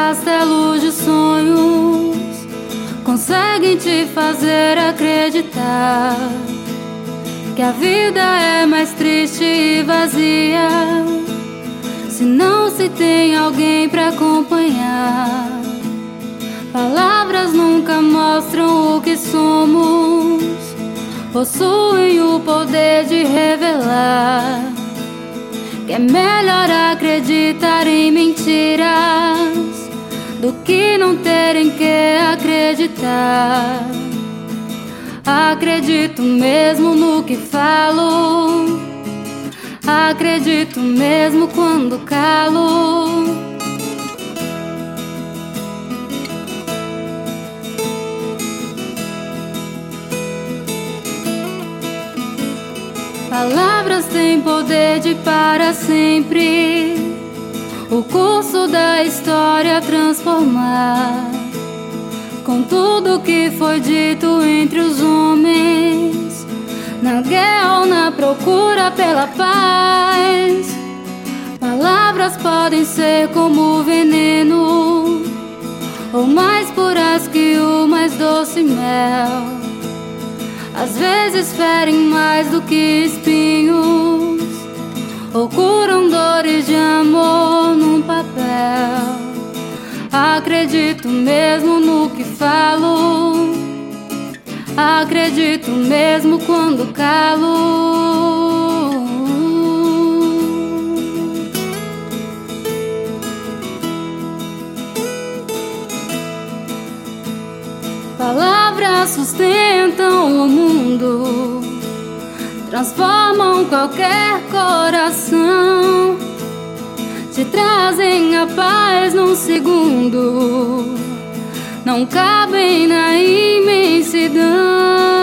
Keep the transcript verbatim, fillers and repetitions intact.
castelos de sonhos conseguem te fazer acreditar que a vida é mais triste e vazia se não se tem alguém pra acompanhar. Palavras nunca mostram o que somos, possuem o poder de revelar que é melhor acreditar em mentiras do que não ter em que acreditar. Acredito mesmo no que falo, acredito mesmo quando calo. Palavras têm poder de para sempre o curso da história transformar. Com tudo que foi dito entre os homens, na guerra ou na procura pela paz, palavras podem ser como veneno, ou mais puras que o mais doce mel. Às vezes ferem mais do que espinhos, ou curam dores de amor num papel. Acredito mesmo no que falo, acredito mesmo quando calo. Palavras sustentam o mundo, transformam qualquer coração, te trazem a paz num segundo, não cabem na imensidão.